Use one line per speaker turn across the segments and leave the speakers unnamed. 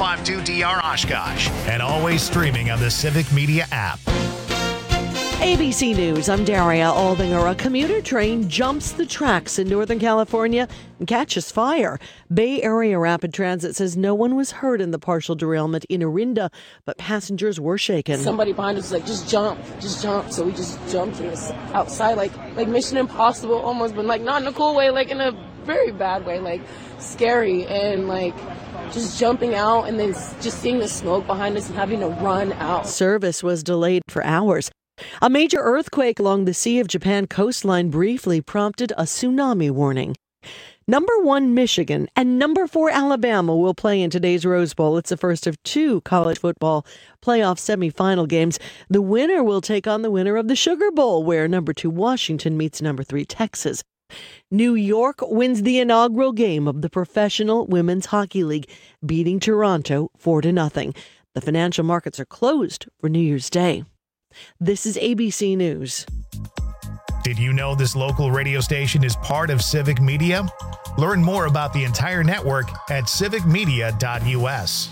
1052DR Oshkosh. And always streaming on the Civic Media app.
ABC News, I'm Daria Aldinger. A commuter train jumps the tracks in Northern California and catches fire. Bay Area Rapid Transit says no one was hurt in the partial derailment in Orinda, but passengers were shaken.
Somebody behind us was like, just jump. So we just jumped and it's outside, like Mission Impossible almost, but like not in a cool way, like in a very bad way, like scary, and like just jumping out and then just seeing the smoke behind us and having to run out.
Service was delayed for hours. A major earthquake along the Sea of Japan coastline briefly prompted a tsunami warning. Number 1 Michigan and number 4 Alabama will play in today's Rose Bowl. It's the first of 2 college football playoff semifinal games. The winner will take on the winner of the Sugar Bowl, where number 2 Washington meets number 3 Texas. New York wins the inaugural game of the Professional Women's Hockey League, beating Toronto 4-0. The financial markets are closed for New Year's Day. This is ABC News.
Did you know this local radio station is part of Civic Media? Learn more about the entire network at civicmedia.us.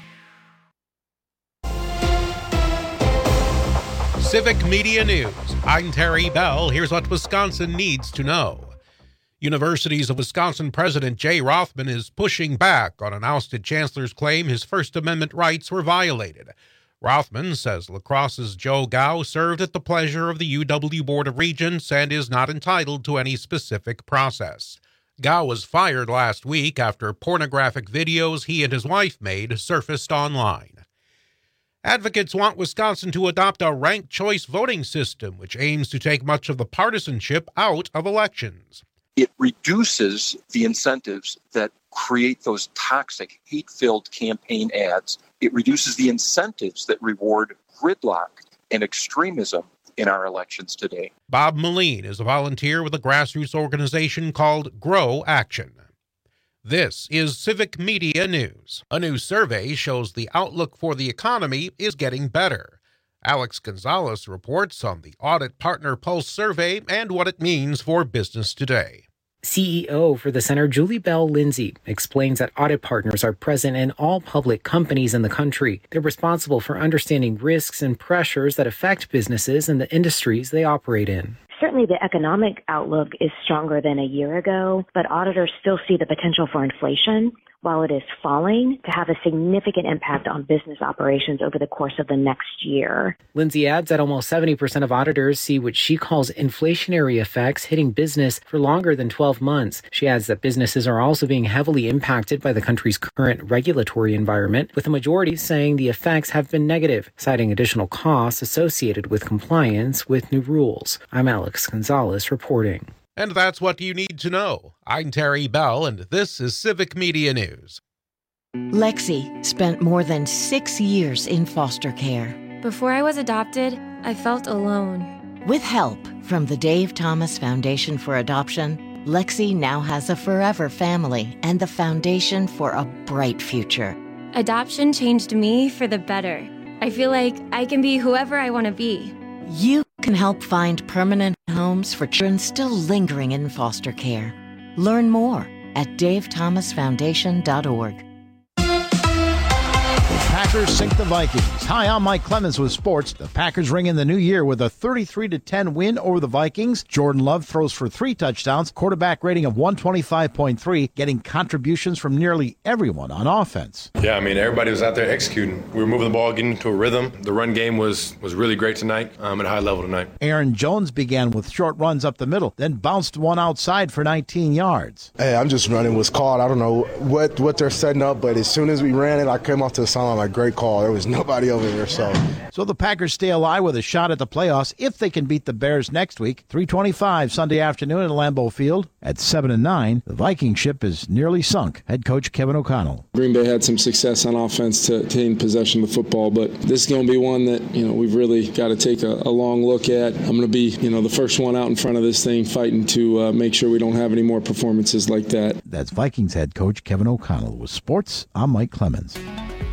Civic Media News. I'm Terry Bell. Here's what Wisconsin needs to know. Universities of Wisconsin President Jay Rothman is pushing back on an ousted chancellor's claim his First Amendment rights were violated. Rothman says La Crosse's Joe Gao served at the pleasure of the UW Board of Regents and is not entitled to any specific process. Gao was fired last week after pornographic videos he and his wife made surfaced online. Advocates want Wisconsin to adopt a ranked choice voting system, which aims to take much of the partisanship out of elections.
It reduces the incentives that create those toxic, hate-filled campaign ads. It reduces the incentives that reward gridlock and extremism in our elections today.
Bob Moline is a volunteer with a grassroots organization called Grow Action. This is Civic Media News. A new survey shows the outlook for the economy is getting better. Alex Gonzalez reports on the Audit Partner Pulse survey and what it means for business today.
CEO for the center, Julie Bell Lindsay, explains that audit partners are present in all public companies in the country. They're responsible for understanding risks and pressures that affect businesses and the industries they operate in.
Certainly the economic outlook is stronger than a year ago, but auditors still see the potential for inflation, while it is falling, to have a significant impact on business operations over the course of the next year.
Lindsay adds that almost 70% of auditors see what she calls inflationary effects hitting business for longer than 12 months. She adds that businesses are also being heavily impacted by the country's current regulatory environment, with the majority saying the effects have been negative, citing additional costs associated with compliance with new rules. I'm Alex Gonzalez reporting.
And that's what you need to know. I'm Terry Bell, and this is Civic Media News.
Lexi spent more than 6 years in foster care.
Before I was adopted, I felt alone.
With help from the Dave Thomas Foundation for Adoption, Lexi now has a forever family and the foundation for a bright future.
Adoption changed me for the better. I feel like I can be whoever I want to be.
You can help find permanent homes for children still lingering in foster care. Learn more at davethomasfoundation.org.
Packers sink the Vikings. Hi, I'm Mike Clemens with sports. The Packers ring in the new year with a 33-10 win over the Vikings. Jordan Love throws for 3 touchdowns, quarterback rating of 125.3, getting contributions from nearly everyone on offense.
Yeah, I mean, everybody was out there executing. We were moving the ball, getting into a rhythm. The run game was really great tonight, at a high level tonight. Aaron Jones began with short runs up the middle, then bounced one outside for 19 yards.
Hey, I'm just running what's called. I don't know what they're setting up, but as soon as we ran it, I came off to the sideline like, great call. There was nobody over there. So
the Packers stay alive with a shot at the playoffs if they can beat the Bears next week. 3:25 Sunday afternoon at Lambeau Field. At 7-9, the Viking ship is nearly sunk. Head coach Kevin O'Connell.
Green Bay had some success on offense to obtain possession of the football, but this is going to be one that we've really got to take a long look at. I'm going to be the first one out in front of this thing, fighting to make sure we don't have any more performances like that.
That's Vikings head coach Kevin O'Connell. With sports, I'm Mike Clemens.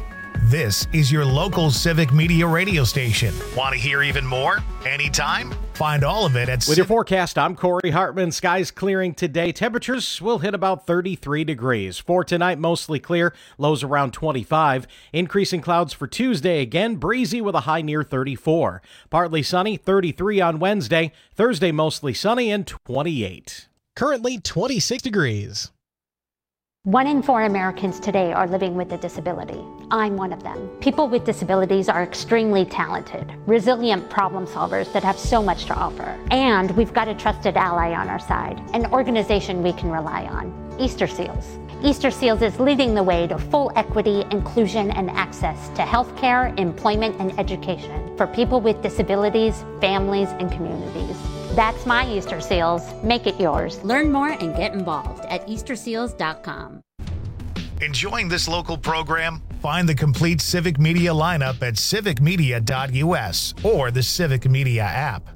This is your local Civic Media radio station. Want to hear even more? Anytime? Find all of it at
With your forecast, I'm Corey Hartman. Skies clearing today. Temperatures will hit about 33 degrees. For tonight, mostly clear. Lows around 25. Increasing clouds for Tuesday. Again, breezy with a high near 34. Partly sunny, 33 on Wednesday. Thursday, mostly sunny and 28.
Currently 26 degrees.
1 in 4 Americans today are living with a disability. I'm one of them. People with disabilities are extremely talented, resilient problem solvers that have so much to offer. And we've got a trusted ally on our side, an organization we can rely on, Easter Seals. Easter Seals is leading the way to full equity, inclusion, and access to healthcare, employment, and education for people with disabilities, families, and communities. That's my Easter Seals. Make it yours.
Learn more and get involved at easterseals.com.
Enjoying this local program? Find the complete Civic Media lineup at civicmedia.us or the Civic Media app.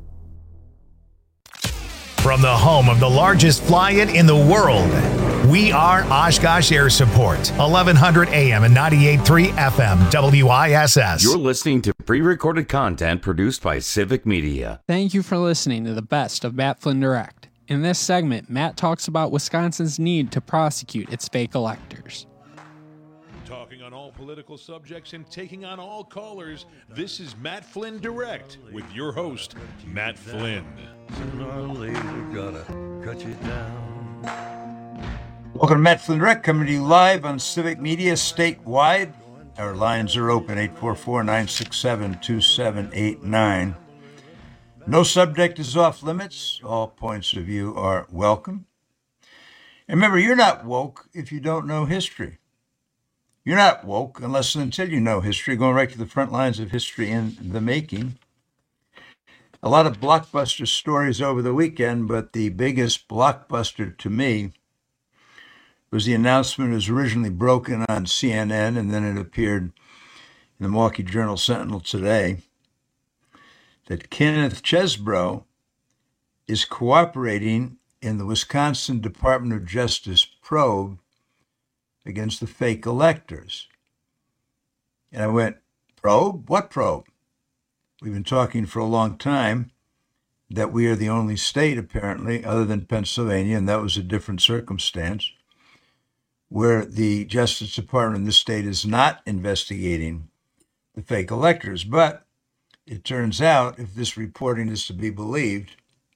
From the home of the largest fly-in in the world, we are Oshkosh Air Support, 1100 AM and 98.3 FM, WISS.
You're listening to pre-recorded content produced by Civic Media.
Thank you for listening to the best of Matt Flynn Direct. In this segment, Matt talks about Wisconsin's need to prosecute its fake electors.
Talking on all political subjects and taking on all callers, this is Matt Flynn Direct with your host, Matt Flynn.
Sooner or later, gotta cut you down.
Welcome to Matt Flynn Direct, coming to you live on Civic Media statewide. Our lines are open, 844-967-2789. No subject is off limits. All points of view are welcome. And remember, you're not woke if you don't know history. You're not woke unless and until you know history, going right to the front lines of history in the making. A lot of blockbuster stories over the weekend, but the biggest blockbuster to me was the announcement. It was originally broken on CNN, and then it appeared in the Milwaukee Journal-Sentinel today, that Kenneth Chesebro is cooperating in the Wisconsin Department of Justice probe against the fake electors. And I went, probe? What probe? We've been talking for a long time that we are the only state, apparently, other than Pennsylvania, and that was a different circumstance, where the Justice Department in the state is not investigating the fake electors. But it turns out, if this reporting is to be believed,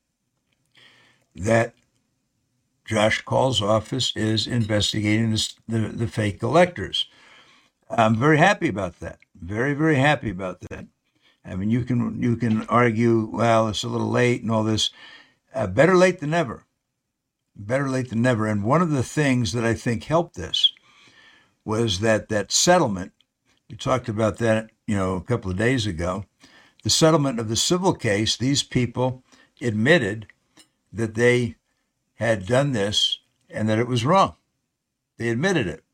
that Josh Call's office is investigating the fake electors. I'm very happy about that. Very, very happy about that. I mean, you can argue, well, it's a little late and all this. Better late than never. Better late than never. And one of the things that I think helped this was that settlement. We talked about that, a couple of days ago. The settlement of the civil case. These people admitted that they had done this and that it was wrong. They admitted it.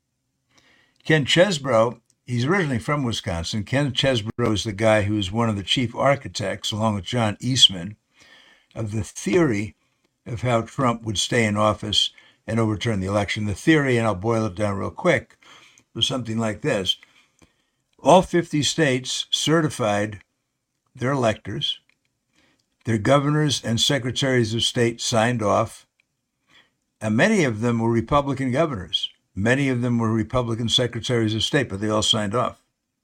Ken Chesebro, he's originally from Wisconsin. Ken Chesebro is the guy who is one of the chief architects, along with John Eastman, of the theory of how Trump would stay in office and overturn the election. The theory, and I'll boil it down real quick, was something like this. All 50 states certified their electors. Their governors and secretaries of state signed off, and many of them were Republican governors. Many of them were Republican secretaries of state, but they all signed off.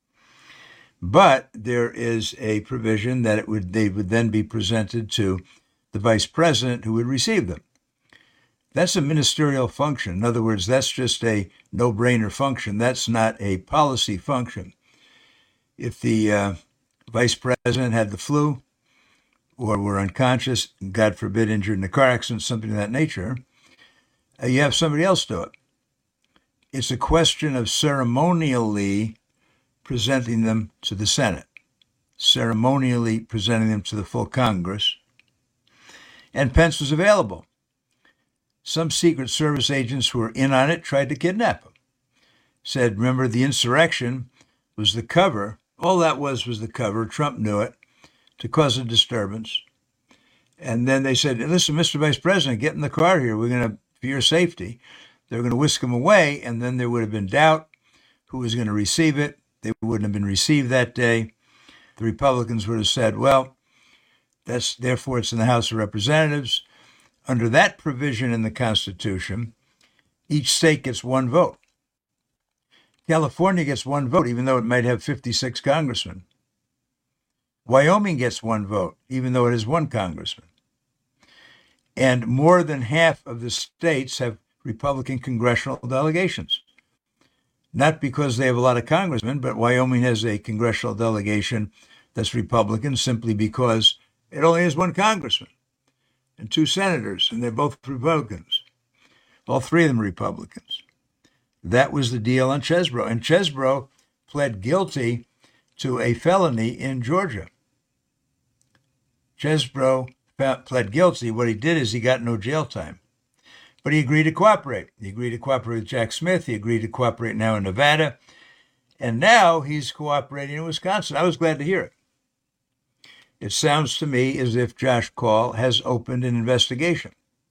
But there is a provision that they would then be presented to the vice president who would receive them. That's a ministerial function. In other words, that's just a no-brainer function. That's not a policy function. If the vice president had the flu or were unconscious, God forbid, injured in a car accident, something of that nature, you have somebody else do it. It's a question of ceremonially presenting them to the Senate, ceremonially presenting them to the full Congress. And Pence was available. Some Secret Service agents who were in on it tried to kidnap him. Said, remember, the insurrection was the cover. All that was the cover. Trump knew it, to cause a disturbance. And then they said, listen, Mr. Vice President, get in the car here. We're going to, for your safety. They're going to whisk him away, and then there would have been doubt who was going to receive it. they wouldn't have been received that day. The Republicans would have said, well, therefore it's in the House of Representatives. Under that provision in the Constitution, each state gets one vote. California gets one vote, even though it might have 56 congressmen. Wyoming gets one vote, even though it has one congressman. And more than half of the states have Republican congressional delegations. Not because they have a lot of congressmen, but Wyoming has a congressional delegation that's Republican simply because it only has one congressman and two senators, and they're both Republicans. All three of them Republicans. That was the deal on Chesebro. And Chesebro pled guilty to a felony in Georgia. Chesebro pled guilty. What he did is he got no jail time. But he agreed to cooperate. He agreed to cooperate with Jack Smith. He agreed to cooperate now in Nevada. And now he's cooperating in Wisconsin. I was glad to hear it. It sounds to me as if Josh Kaul has opened an investigation.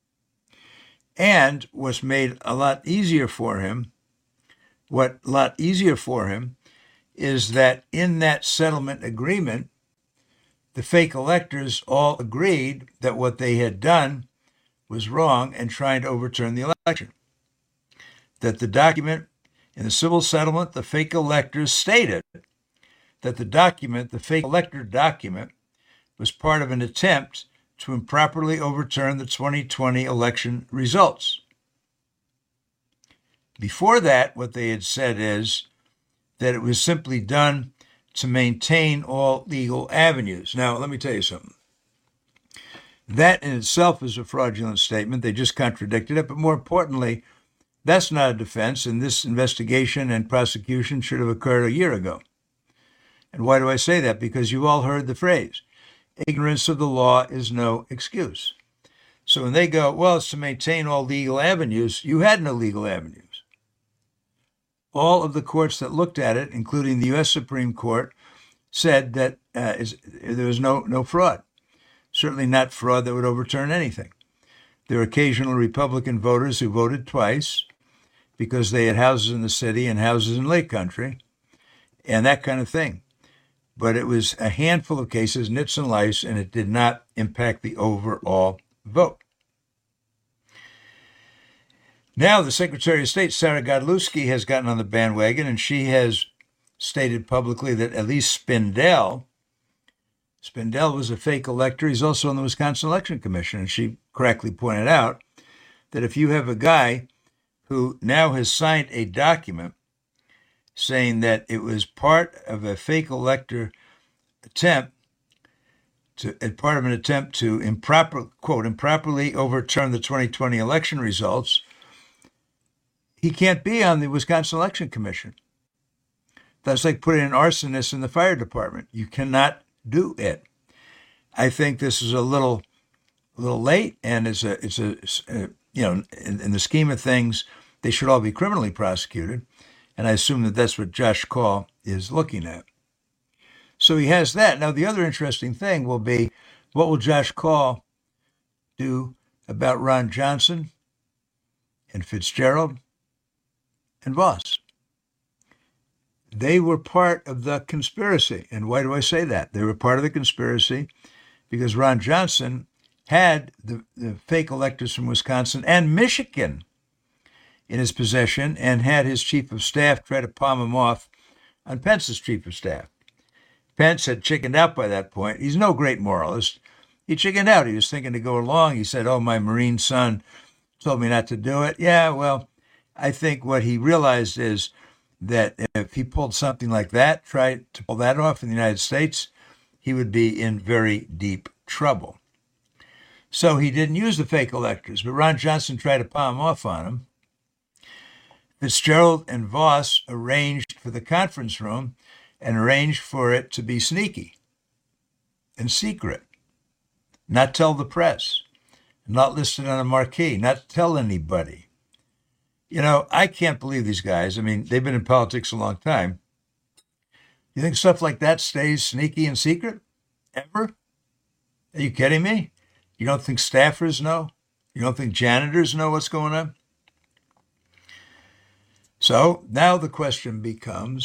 And what's made a lot easier for him, is that in that settlement agreement, the fake electors all agreed that what they had done was wrong and trying to overturn the election. That the document in the civil settlement, the fake electors stated that the fake elector document, was part of an attempt to improperly overturn the 2020 election results. Before that, what they had said is that it was simply done to maintain all legal avenues. Now, let me tell you something. That in itself is a fraudulent statement. They just contradicted it. But more importantly, that's not a defense, and this investigation and prosecution should have occurred a year ago. And why do I say that? Because you've all heard the phrase, ignorance of the law is no excuse. So when they go, well, it's to maintain all legal avenues, you had no legal avenues. All of the courts that looked at it, including the U.S. Supreme Court, said that there was no fraud. Certainly not fraud that would overturn anything. There were occasional Republican voters who voted twice because they had houses in the city and houses in Lake Country and that kind of thing. But it was a handful of cases, nits and lice, and it did not impact the overall vote. Now, the Secretary of State, Sarah Godlewski, has gotten on the bandwagon, and she has stated publicly that at least Spindell was a fake elector. He's also on the Wisconsin Election Commission, and she correctly pointed out that if you have a guy who now has signed a document saying that it was part of a fake elector attempt to improperly overturn the 2020 election results, he can't be on the Wisconsin Election Commission. That's like putting an arsonist in the fire department. You cannot do it. I think this is a little late, and it's a in the scheme of things, they should all be criminally prosecuted, and I assume that that's what Josh Kaul is looking at. So he has that. Now, the other interesting thing will be, what will Josh Kaul do about Ron Johnson and Fitzgerald and Voss? They were part of the conspiracy. And why do I say that? They were part of the conspiracy because Ron Johnson had the fake electors from Wisconsin and Michigan in his possession and had his chief of staff try to palm him off on Pence's chief of staff. Pence had chickened out by that point. He's no great moralist. He chickened out. He was thinking to go along. He said, oh, my Marine son told me not to do it. Yeah, well, I think what he realized is that if he pulled something like that, tried to pull that off in the United States, he would be in very deep trouble. So he didn't use the fake electors, but Ron Johnson tried to palm off on him. Fitzgerald and Voss arranged for the conference room and arranged for it to be sneaky and secret, not tell the press, not listed on a marquee, not tell anybody. You know, I can't believe these guys. I mean, they've been in politics a long time. You think stuff like that stays sneaky and secret? Ever? Are you kidding me? You don't think staffers know? You don't think janitors know what's going on? So now the question becomes,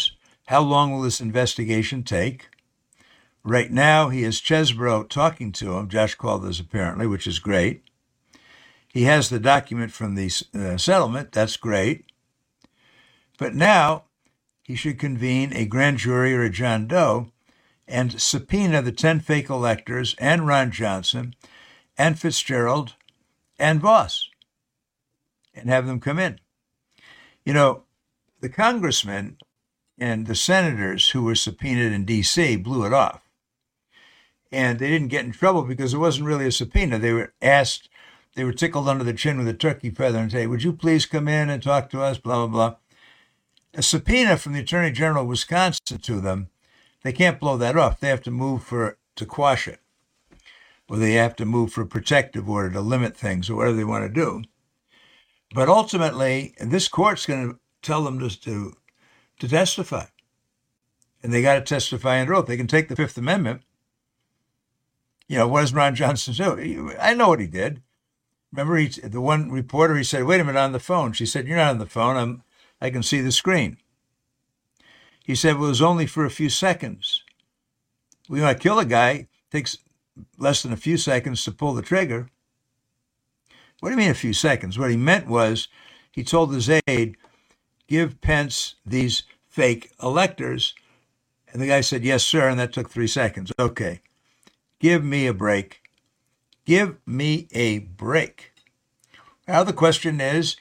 How long will this investigation take? Right now, he has Chesbrough talking to him, Josh Caldas apparently, which is great. He has the document from the settlement. That's great. But now he should convene a grand jury or a John Doe and subpoena the 10 fake electors and Ron Johnson and Fitzgerald and Voss and have them come in. You know, the congressmen and the senators who were subpoenaed in D.C. blew it off. And they didn't get in trouble because it wasn't really a subpoena. They were asked, they were tickled under the chin with a turkey feather and say, would you please come in and talk to us, blah, blah, blah. A subpoena from the Attorney General of Wisconsin to them, they can't blow that off. They have to move to quash it. Or they have to move for a protective order to limit things or whatever they want to do. But ultimately, this court's going to tell them to testify. And they got to testify under oath. They can take the Fifth Amendment. You know, what does Ron Johnson do? I know what he did. Remember, the one reporter, he said, wait a minute, on the phone. She said, you're not on the phone. I can see the screen. He said, well, it was only for a few seconds. We want to kill a guy. It takes less than a few seconds to pull the trigger. What do you mean a few seconds? What he meant was he told his aide, give Pence these fake electors. And the guy said, yes, sir. And that took 3 seconds. Okay. Give me a break. Give me a break. Now the question is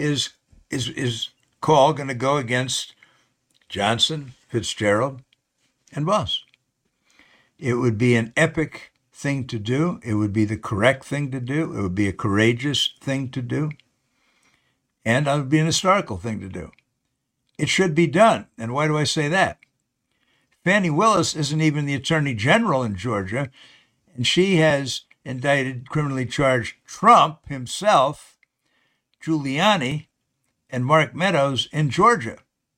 Call going to go against Johnson, Fitzgerald, and Voss? It would be an epic thing to do. It would be the correct thing to do. It would be a courageous thing to do. And it would be an historical thing to do. It should be done. And why do I say that? Fani Willis isn't even the Attorney General in Georgia, and she has indicted, criminally charged Trump himself, Giuliani, and Mark Meadows in Georgia.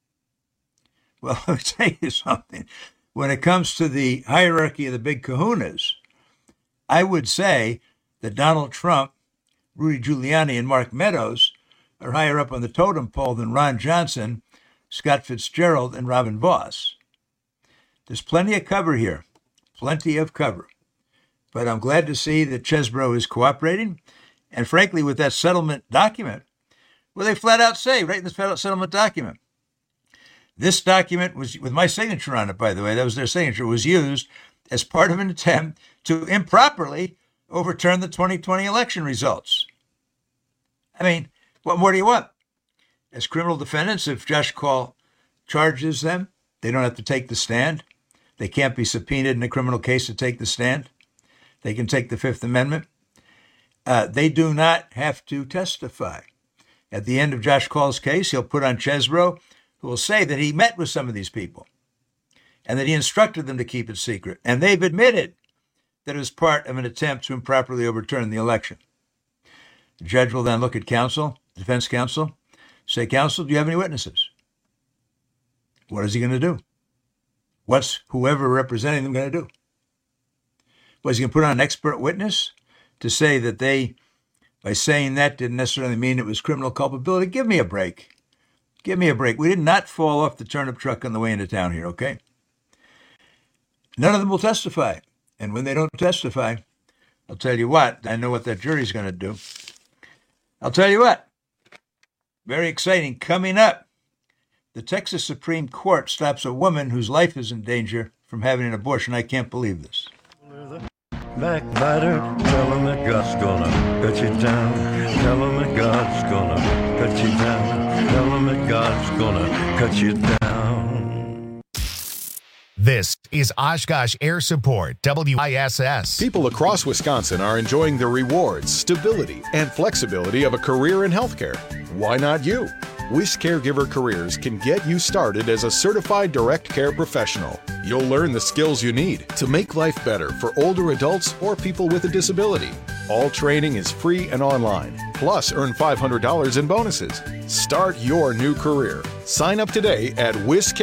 Well, let me tell you something. When it comes to the hierarchy of the big kahunas, I would say that Donald Trump, Rudy Giuliani, and Mark Meadows are higher up on the totem pole than Ron Johnson, Scott Fitzgerald, and Robin Voss. There's plenty of cover here, plenty of cover. But I'm glad to see that Chesbrough is cooperating. And frankly, with that settlement document, well, they flat out say, right in the settlement document, this document was, with my signature on it, by the way, that was their signature, was used as part of an attempt to improperly overturn the 2020 election results. I mean, what more do you want? As criminal defendants, if Josh Call charges them, they don't have to take the stand. They can't be subpoenaed in a criminal case to take the stand. They can take the Fifth Amendment. They do not have to testify. At the end of Josh Call's case, he'll put on Chesbrough, who will say that he met with some of these people and that he instructed them to keep it secret. And they've admitted that it was part of an attempt to improperly overturn the election. The judge will then look at counsel, defense counsel, say, counsel, do you have any witnesses? What is he going to do? What's whoever representing them going to do? Was he going to put on an expert witness to say that they, by saying that, didn't necessarily mean it was criminal culpability? Give me a break. Give me a break. We did not fall off the turnip truck on the way into town here, okay? None of them will testify. And when they don't testify, I'll tell you what, I know what that jury's going to do. I'll tell you what, very exciting. Coming up, the Texas Supreme Court stops a woman whose life is in danger from having an abortion. I can't believe this.
Backbiter, tell him that God's gonna cut you down. Tell him that God's gonna cut you down. Tell him that God's gonna cut you down.
This is Oshkosh Air Support, WISS.
People across Wisconsin are enjoying the rewards, stability, and flexibility of a career in healthcare. Why not you? Wish Caregiver Careers can get you started as a certified direct care professional. You'll learn the skills you need to make life better for older adults or people with a disability. All training is free and online. Plus, earn $500 in bonuses. Start your new career. Sign up today at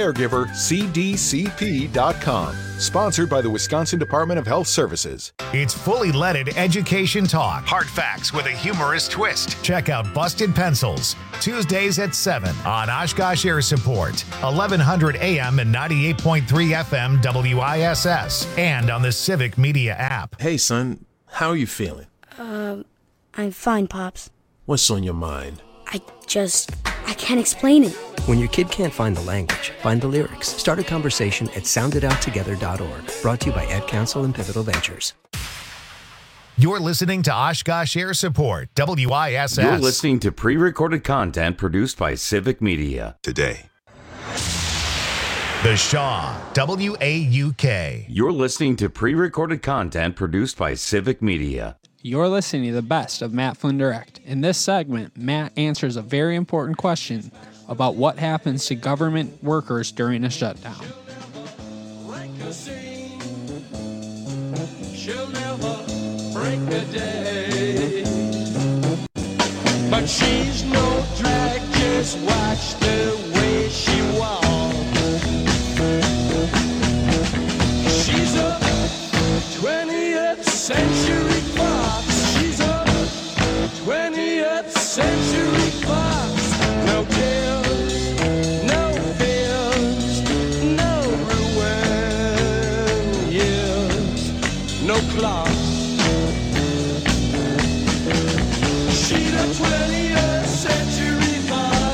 WisCaregiverCDCP.com. Sponsored by the Wisconsin Department of Health Services.
It's fully leaded education talk. Hard facts with a humorous twist. Check out Busted Pencils, Tuesdays at 7 on Oshkosh Air Support, 1100 AM and 98.3 FM WISS, and on the Civic Media app.
Hey, son, how are you feeling?
I'm fine, Pops.
What's on your mind?
I can't explain it.
When your kid can't find the language, find the lyrics. Start a conversation at sounditouttogether.org. Brought to you by Ad Council and Pivotal Ventures.
You're listening to Oshkosh Air Support, WISS.
You're listening to pre-recorded content produced by Civic Media.
Today.
The Shaw, WAUK.
You're listening to pre-recorded content produced by Civic Media.
You're listening to the best of Matt Flynn Direct. In this segment, Matt answers a very important question about what happens to government workers during a shutdown.
She'll never break the day, but she's no drag, just watch the way she walks. She's a 20th century fox. She's a 20th century fox. No tears, no fears, no ruin years, no clock. She's a 20th century fox.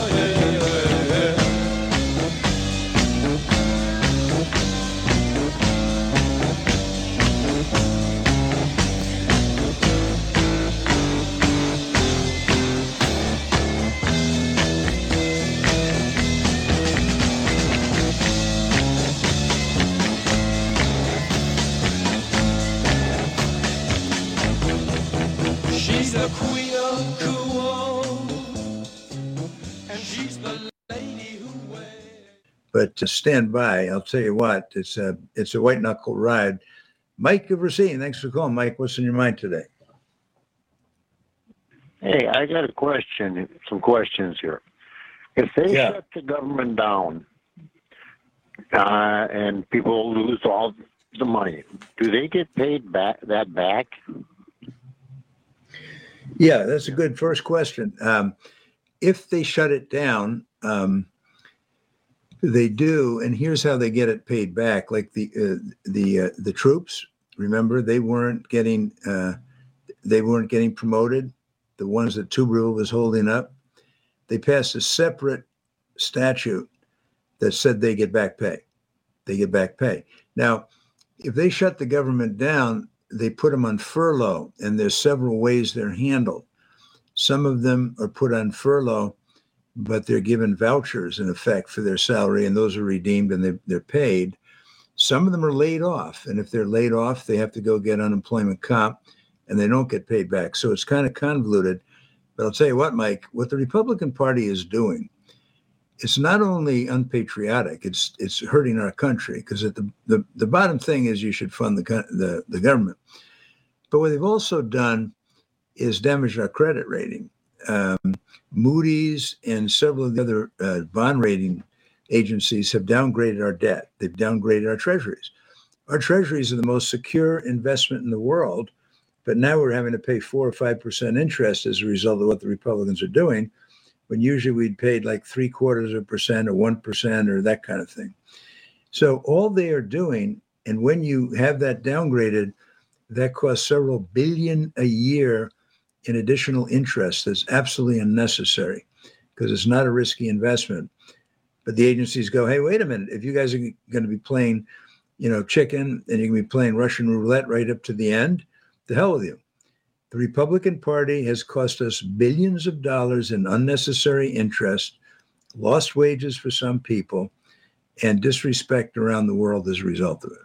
She's a queer cool, and she's the lady who wears.
But to stand by, I'll tell you what, it's a white knuckle ride. Mike of Racine, thanks for calling. Mike, what's in your mind today?
Hey, I got a question, some questions here. If they shut the government down and people lose all the money, do they get paid back?
Yeah, that's a good first question. If they shut it down, they do, and here's how they get it paid back. Like the troops, remember, they weren't getting promoted. The ones that Tuberville was holding up, they passed a separate statute that said they get back pay. They get back pay. Now, if they shut the government down, they put them on furlough, and there's several ways they're handled. Some of them are put on furlough, but they're given vouchers in effect for their salary, and those are redeemed and they're paid. Some of them are laid off, and if they're laid off, they have to go get unemployment comp, and they don't get paid back. So it's kind of convoluted. But I'll tell you what, Mike, what the Republican Party is doing, it's not only unpatriotic, it's hurting our country, because the bottom thing is you should fund the government. But what they've also done is damage our credit rating. Moody's and several of the other bond rating agencies have downgraded our debt. They've downgraded our treasuries. Our treasuries are the most secure investment in the world, but now we're having to pay 4 or 5% interest as a result of what the Republicans are doing, when usually we'd paid like 0.75% or 1% or that kind of thing. So all they are doing, and when you have that downgraded, that costs several billion a year in additional interest that's absolutely unnecessary, because it's not a risky investment. But the agencies go, hey, wait a minute, if you guys are going to be playing, chicken, and you're going to be playing Russian roulette right up to the end, the hell with you. The Republican Party has cost us billions of dollars in unnecessary interest, lost wages for some people, and disrespect around the world as a result of it.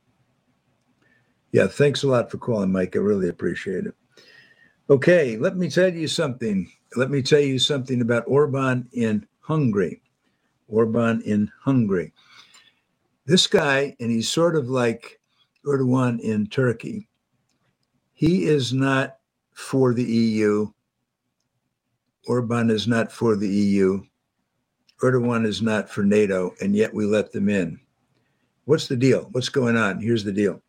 Yeah, thanks a lot for calling, Mike. I really appreciate it. Okay, let me tell you something. Let me tell you something about Orban in Hungary. Orban in Hungary. This guy, and he's sort of like Erdogan in Turkey, He is not for the EU. Orban is not for the EU. Erdogan is not for NATO, and yet we let them in. What's the deal? What's going on? Here's the deal.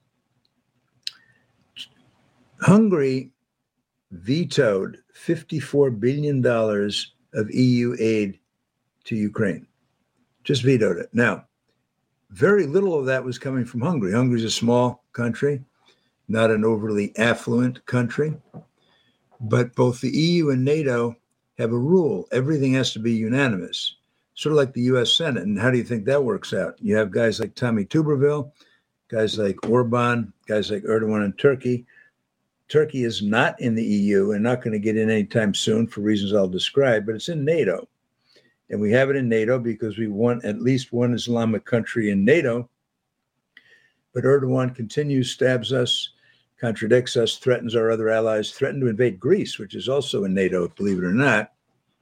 Hungary vetoed $54 billion of EU aid to Ukraine. Just vetoed it. Now, very little of that was coming from Hungary. Hungary's a small country, not an overly affluent country. But both the EU and NATO have a rule. Everything has to be unanimous, sort of like the U.S. Senate. And how do you think that works out? You have guys like Tommy Tuberville, guys like Orban, guys like Erdogan in Turkey. Turkey is not in the EU and not going to get in anytime soon for reasons I'll describe, but it's in NATO. And we have it in NATO because we want at least one Islamic country in NATO. But Erdogan continues, stabs us, contradicts us, threatens our other allies, threatened to invade Greece, which is also in NATO, believe it or not.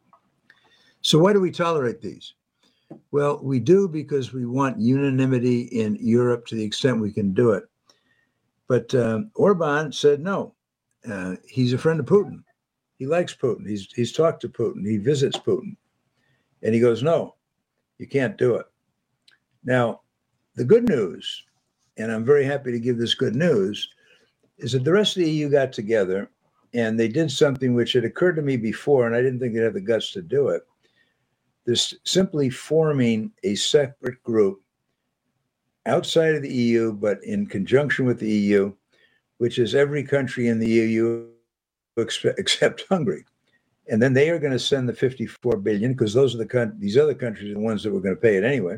So why do we tolerate these? Well, we do because we want unanimity in Europe to the extent we can do it. But Orban said no. He's a friend of Putin. He likes Putin. He's talked to Putin. He visits Putin. And he goes, no, you can't do it. Now, the good news, and I'm very happy to give this good news, is that the rest of the EU got together and they did something which had occurred to me before, and I didn't think they'd have the guts to do it. This simply forming a separate group outside of the EU, but in conjunction with the EU, which is every country in the EU except Hungary. And then they are going to send the $54 billion because those are these other countries are the ones that were going to pay it anyway.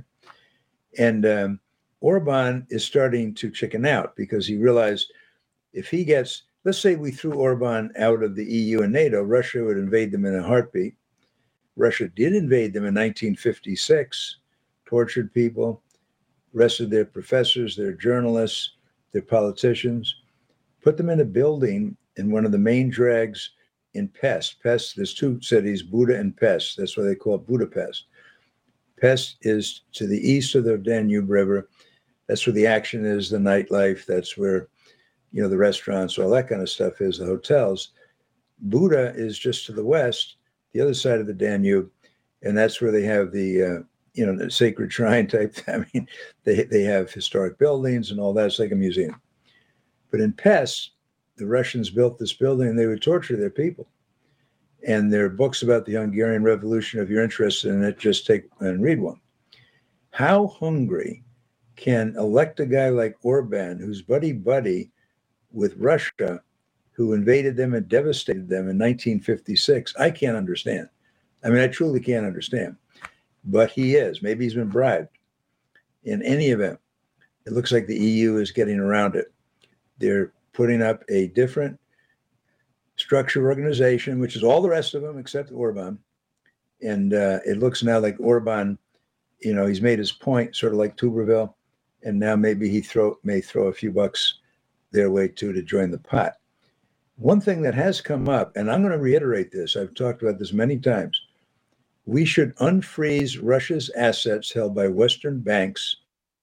And Orban is starting to chicken out because he realized if he gets, let's say we threw Orban out of the EU and NATO, Russia would invade them in a heartbeat. Russia did invade them in 1956, tortured people, arrested their professors, their journalists, their politicians, put them in a building in one of the main drags in Pest. Pest, there's two cities, Buda and Pest. That's why they call it Budapest. Pest is to the east of the Danube River. That's where the action is, the nightlife. That's where, you know, the restaurants, all that kind of stuff is, the hotels. Buda is just to the west, the other side of the Danube. And that's where they have the, the sacred shrine type. I mean, they have historic buildings and all that. It's like a museum. But in Pest, the Russians built this building and they would torture their people. And there are books about the Hungarian Revolution. If you're interested in it, just take and read one. How Hungary can elect a guy like Orban, who's buddy-buddy with Russia, who invaded them and devastated them in 1956, I can't understand. I mean, I truly can't understand. But he is. Maybe he's been bribed. In any event, it looks like the EU is getting around it. They're putting up a different structure organization, which is all the rest of them except Orban. And it looks now like Orban, he's made his point, sort of like Tuberville, and now maybe he may throw a few bucks their way too to join the pot. One thing that has come up, and I'm going to reiterate this, I've talked about this many times, we should unfreeze Russia's assets held by Western banks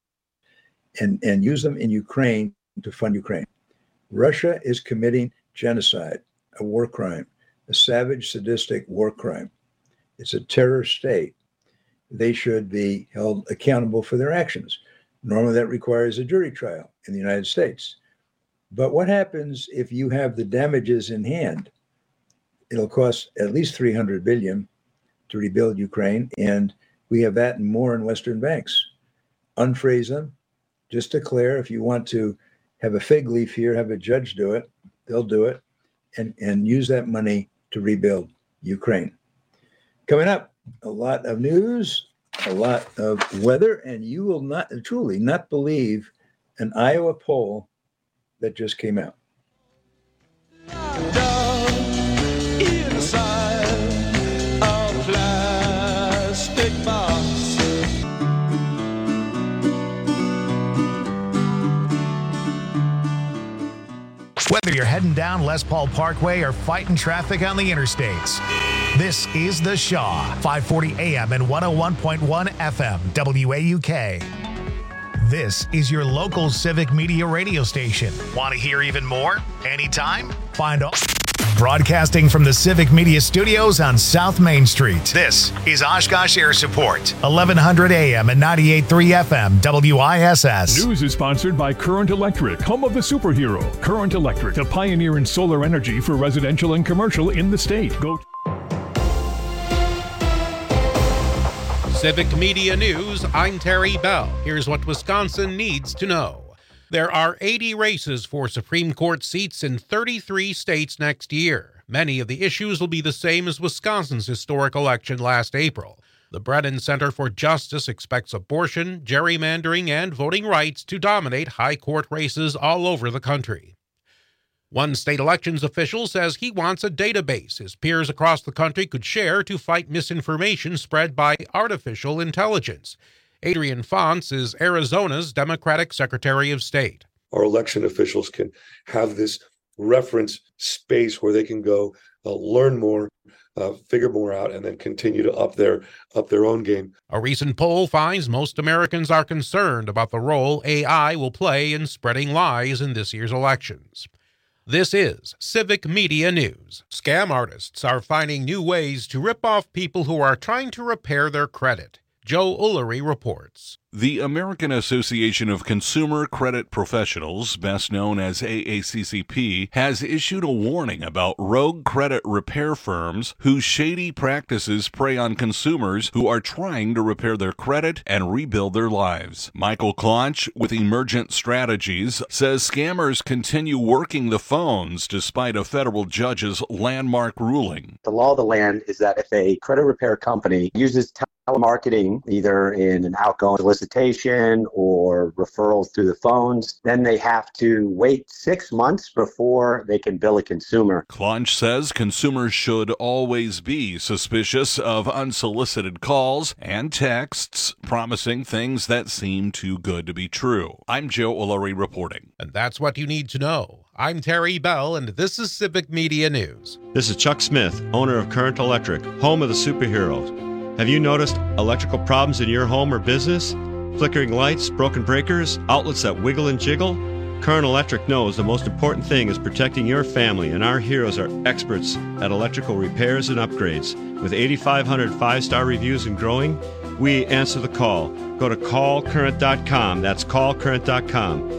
and use them in Ukraine to fund Ukraine. Russia is committing genocide, a war crime, a savage, sadistic war crime. It's a terror state. They should be held accountable for their actions. Normally that requires a jury trial in the United States. But what happens if you have the damages in hand? It'll cost at least $300 billion to rebuild Ukraine, and we have that and more in Western banks. Unfreeze them. Just declare, if you want to have a fig leaf here, have a judge do it, they'll do it, and use that money to rebuild Ukraine. Coming up, a lot of news, a lot of weather, and you will truly not believe an Iowa poll that just came out.
Whether you're heading down Les Paul Parkway or fighting traffic on the interstates, this is The Shaw, 540 AM and 101.1 FM, WAUK. This is your local Civic Media radio station. Want to hear even more? Anytime? Find all. Broadcasting from the Civic Media Studios on South Main Street. This is Oshkosh Air Support, 1100 AM and 98.3 FM, WISS.
News is sponsored by Current Electric, home of the superhero. Current Electric, the pioneer in solar energy for residential and commercial in the state. Go.
Civic Media News, I'm Terry Bell. Here's what Wisconsin needs to know. There are 80 races for Supreme Court seats in 33 states next year. Many of the issues will be the same as Wisconsin's historic election last April. The Brennan Center for Justice expects abortion, gerrymandering, and voting rights to dominate high court races all over the country. One state elections official says he wants a database his peers across the country could share to fight misinformation spread by artificial intelligence. Adrian Fonts is Arizona's Democratic Secretary of State.
Our election officials can have this reference space where they can go learn more, figure more out, and then continue to up their own game.
A recent poll finds most Americans are concerned about the role AI will play in spreading lies in this year's elections. This is Civic Media News. Scam artists are finding new ways to rip off people who are trying to repair their credit. Joe Ullery reports.
The American Association of Consumer Credit Professionals, best known as AACCP, has issued a warning about rogue credit repair firms whose shady practices prey on consumers who are trying to repair their credit and rebuild their lives. Michael Klonch with Emergent Strategies says scammers continue working the phones despite a federal judge's landmark ruling.
The law of the land is that if a credit repair company uses telemarketing, either in an outgoing solicitation or referrals through the phones, then they have to wait 6 months before they can bill a consumer.
Klonch says consumers should always be suspicious of unsolicited calls and texts promising things that seem too good to be true. I'm Joe Ullery reporting.
And that's what you need to know. I'm Terry Bell, and this is Civic Media News.
This is Chuck Smith, owner of Current Electric, home of the superheroes. Have you noticed electrical problems in your home or business? Flickering lights, broken breakers, outlets that wiggle and jiggle? Current Electric knows the most important thing is protecting your family, and our heroes are experts at electrical repairs and upgrades. With 8,500 five-star reviews and growing, we answer the call. Go to callcurrent.com. That's callcurrent.com.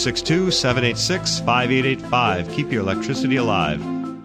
262-786-5885. Keep your electricity alive.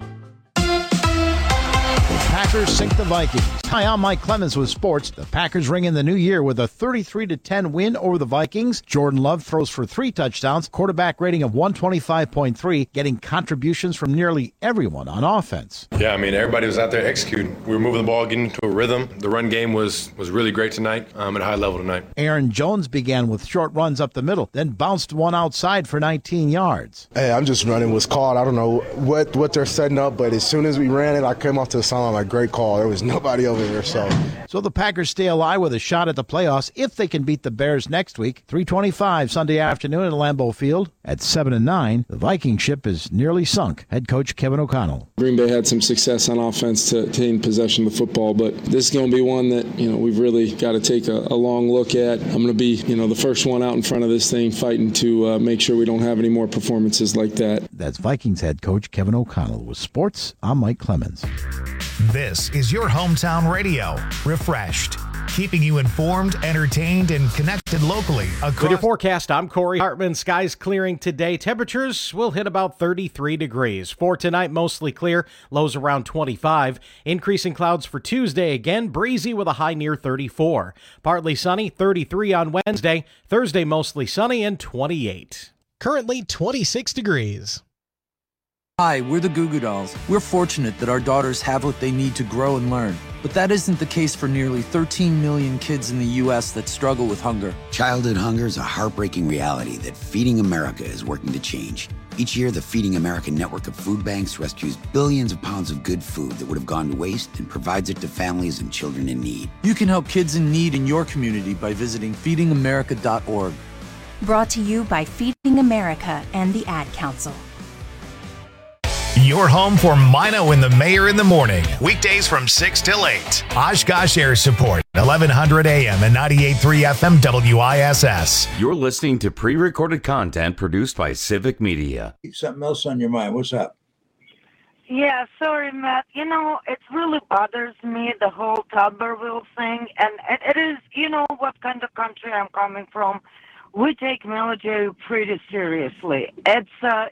Packers sink the Vikings. Hi, I'm Mike Clemens with sports. The Packers ring in the new year with a 33-10 win over the Vikings. Jordan Love throws for 3 touchdowns, quarterback rating of 125.3, getting contributions from nearly everyone on offense.
Yeah, everybody was out there executing. We were moving the ball, getting into a rhythm. The run game was really great tonight, at a high level tonight.
Aaron Jones began with short runs up the middle, then bounced one outside for 19 yards.
Hey, I'm just running. Was called. I don't know what they're setting up, but as soon as we ran it, I came off to the sideline like, great call. There was nobody over there. So
the Packers stay alive with a shot at the playoffs if they can beat the Bears next week. 3:25 Sunday afternoon at Lambeau Field. At 7-9, the Viking ship is nearly sunk. Head coach Kevin O'Connell.
Green Bay had some success on offense to obtain possession of the football, but this is going to be one that we've really got to take a long look at. I'm going to be the first one out in front of this thing, fighting to make sure we don't have any more performances like that.
That's Vikings head coach Kevin O'Connell. With sports, I'm Mike Clemens.
This is your hometown radio, refreshed, keeping you informed, entertained, and connected locally.
With your forecast, I'm Corey Hartman. Skies clearing today. Temperatures will hit about 33 degrees. For tonight, mostly clear, lows around 25. Increasing clouds for Tuesday, again breezy with a high near 34. Partly sunny, 33 on Wednesday. Thursday, mostly sunny and 28.
Currently 26 degrees.
Hi, we're the Goo Goo Dolls. We're fortunate that our daughters have what they need to grow and learn. But that isn't the case for nearly 13 million kids in the U.S. that struggle with hunger.
Childhood hunger is a heartbreaking reality that Feeding America is working to change. Each year, the Feeding America network of food banks rescues billions of pounds of good food that would have gone to waste and provides it to families and children in need.
You can help kids in need in your community by visiting feedingamerica.org.
Brought to you by Feeding America and the Ad Council.
Your home for Mino and the Mayor in the morning. Weekdays from 6 till 8. Oshkosh Air Support, 1100 AM and 98.3 FM WISS.
You're listening to pre-recorded content produced by Civic Media.
Keep something else on your mind. What's up?
Yeah, sorry, Matt. You know, it really bothers me, the whole Tuberville thing. And it is, you know, what kind of country I'm coming from. We take military pretty seriously. It's a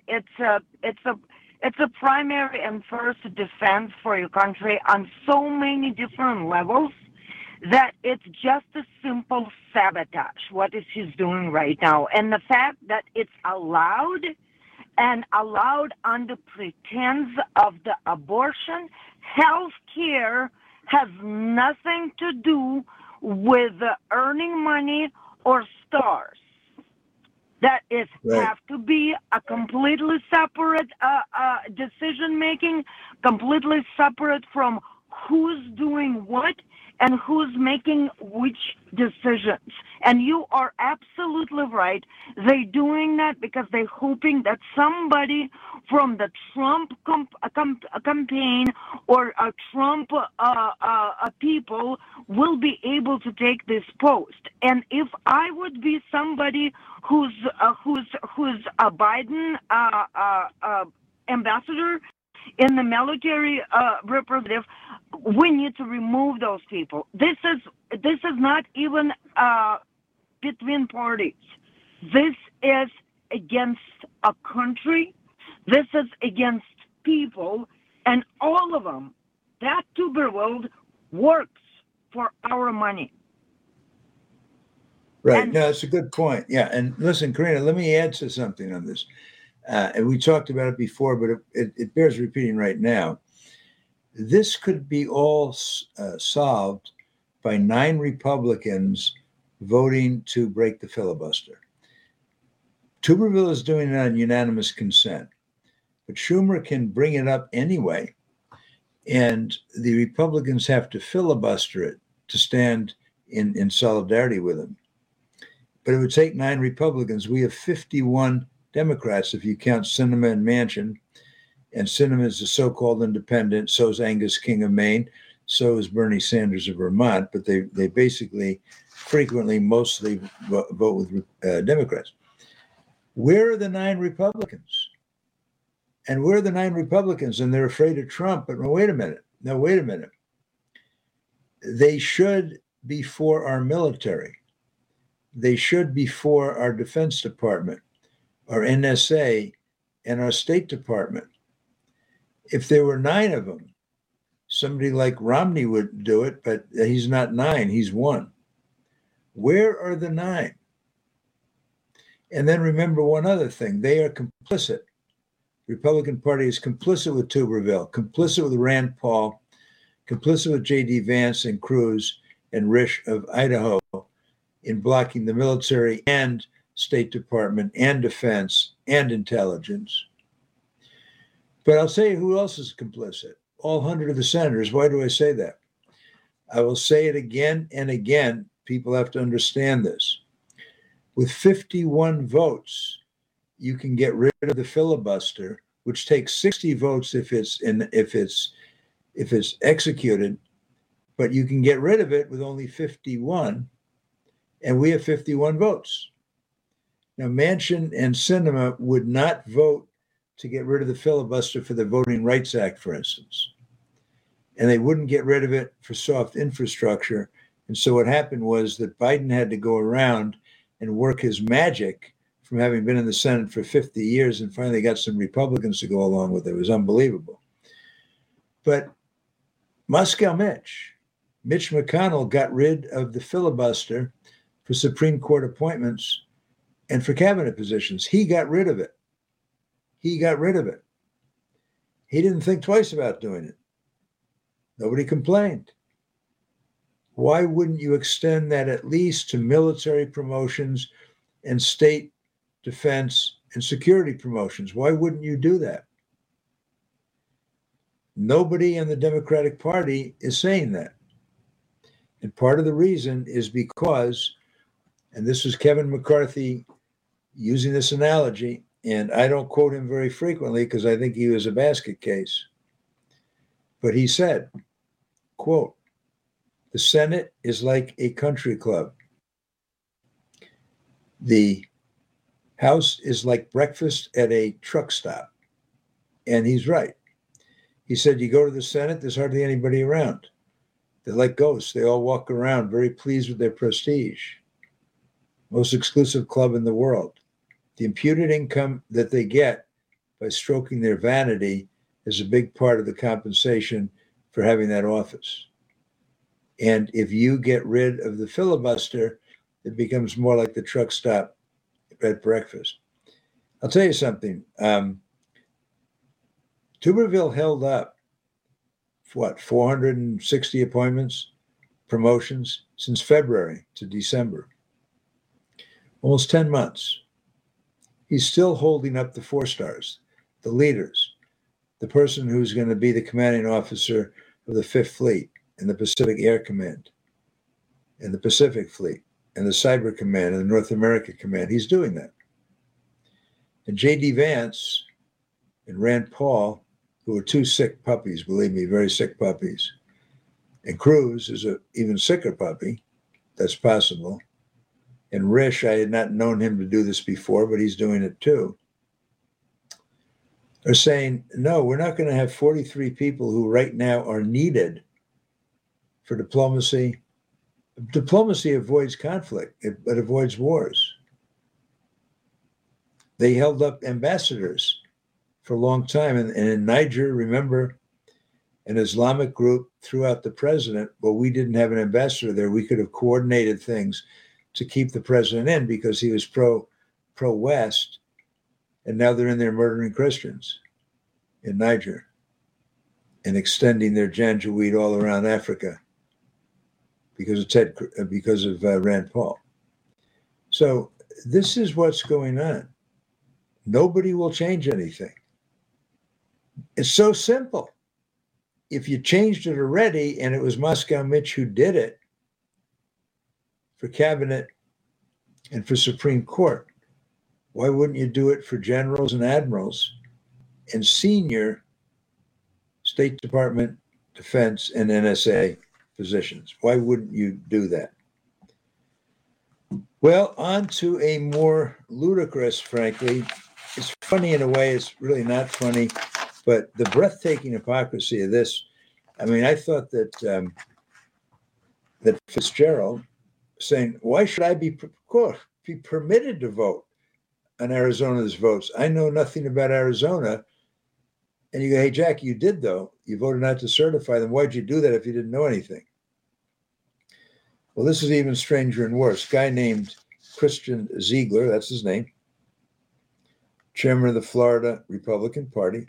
primary and first defense for your country on so many different levels that it's just a simple sabotage, what is he's doing right now. And the fact that it's allowed and allowed under pretense of the abortion, health care has nothing to do with earning money or stars. That is have to be a completely separate decision-making, completely separate from who's doing what and who's making which decisions. And you are absolutely right. They're doing that because they're hoping that somebody from the Trump campaign or a Trump people will be able to take this post. And if I would be somebody who's a Biden ambassador in the military representative, we need to remove those people. This is not even between parties. This is against a country. This is against people, and all of them. That Tuberville works for our money.
Right. No, that's a good point. Yeah. And listen, Karina, let me add to something on this. And we talked about it before, but it bears repeating right now. This could be all solved by 9 Republicans voting to break the filibuster. Tuberville is doing it on unanimous consent, but Schumer can bring it up anyway, and the Republicans have to filibuster it to stand in solidarity with him. But it would take 9 Republicans. We have 51 Democrats, if you count Sinema and Manchin. And Sinema is a so-called independent. So is Angus King of Maine. So is Bernie Sanders of Vermont. But they basically frequently mostly vote with Democrats. Where are the 9 Republicans? And where are the 9 Republicans? And they're afraid of Trump. But no, wait a minute. They should be for our military. They should be for our Defense Department, our NSA, and our State Department. If there were 9 of them, somebody like Romney would do it, but he's not 9, he's 1. Where are the 9? And then remember one other thing. They are complicit. The Republican Party is complicit with Tuberville, complicit with Rand Paul, complicit with J.D. Vance and Cruz and Risch of Idaho in blocking the military and State Department and defense and intelligence. But I'll say who else is complicit. All 100 of the senators. Why do I say that? I will say it again and again. People have to understand this. With 51 votes, you can get rid of the filibuster, which takes 60 votes if it's executed, but you can get rid of it with only 51, and we have 51 votes. Now, Manchin and Sinema would not vote to get rid of the filibuster for the Voting Rights Act, for instance. And they wouldn't get rid of it for soft infrastructure. And so what happened was that Biden had to go around and work his magic from having been in the Senate for 50 years and finally got some Republicans to go along with it. It was unbelievable. But Mitch McConnell got rid of the filibuster for Supreme Court appointments and for cabinet positions. He got rid of it. He didn't think twice about doing it. Nobody complained. Why wouldn't you extend that at least to military promotions and state defense and security promotions? Why wouldn't you do that? Nobody in the Democratic Party is saying that. And part of the reason is because, and this was Kevin McCarthy using this analogy, and I don't quote him very frequently because I think he was a basket case. But he said, quote, "The Senate is like a country club. The House is like breakfast at a truck stop." And he's right. He said, you go to the Senate, there's hardly anybody around. They're like ghosts. They all walk around very pleased with their prestige. Most exclusive club in the world. The imputed income that they get by stroking their vanity is a big part of the compensation for having that office. And if you get rid of the filibuster, it becomes more like the truck stop at breakfast. I'll tell you something. Tuberville held up, 460 appointments, promotions since February to December. Almost 10 months. He's still holding up the 4 stars, the leaders, the person who's going to be the commanding officer of the 5th Fleet and the Pacific Air Command and the Pacific Fleet and the Cyber Command and the North America Command. He's doing that. And J.D. Vance and Rand Paul, who are 2 sick puppies, believe me, very sick puppies. And Cruz is an even sicker puppy. That's possible. And Risch, I had not known him to do this before, but he's doing it too. Are saying, no, we're not going to have 43 people who right now are needed for diplomacy. Diplomacy avoids conflict. It avoids wars. They held up ambassadors for a long time. And in Niger, remember, an Islamic group threw out the president. Well, we didn't have an ambassador there. We could have coordinated things to keep the president in because he was pro-West. And now they're in there murdering Christians in Niger and extending their Janjaweed all around Africa because of Rand Paul. So this is what's going on. Nobody will change anything. It's so simple. If you changed it already and it was Moscow Mitch who did it for cabinet and for Supreme Court, why wouldn't you do it for generals and admirals and senior State Department, Defense, and NSA positions? Why wouldn't you do that? Well, on to a more ludicrous, frankly. It's funny in a way. It's really not funny. But the breathtaking hypocrisy of this, I mean, I thought that that Fitzgerald saying, why should I be permitted to vote on Arizona's votes? I know nothing about Arizona. And you go, hey, Jack, you did, though. You voted not to certify them. Why'd you do that if you didn't know anything? Well, this is even stranger and worse. A guy named Christian Ziegler, that's his name, chairman of the Florida Republican Party.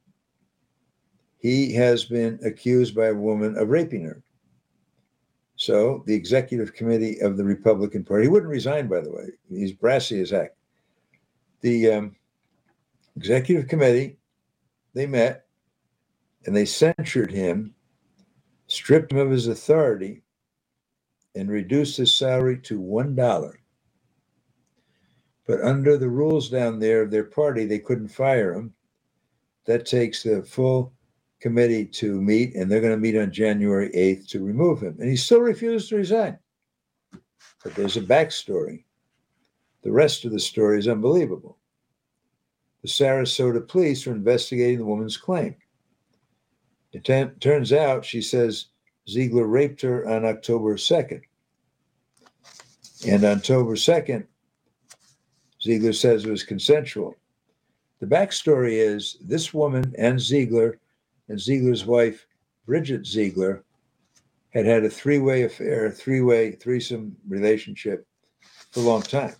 He has been accused by a woman of raping her. So the executive committee of the Republican Party, he wouldn't resign, by the way. He's brassy as heck. The executive committee, they met and they censured him, stripped him of his authority, and reduced his salary to $1. But under the rules down there of their party, they couldn't fire him. That takes the full committee to meet, and they're going to meet on January 8th to remove him. And he still refused to resign. But there's a backstory. The rest of the story is unbelievable. The Sarasota police are investigating the woman's claim. It turns out, she says, Ziegler raped her on October 2nd. And on October 2nd, Ziegler says it was consensual. The backstory is this woman and Ziegler and Ziegler's wife, Bridget Ziegler, had a three-way affair, threesome relationship for a long time.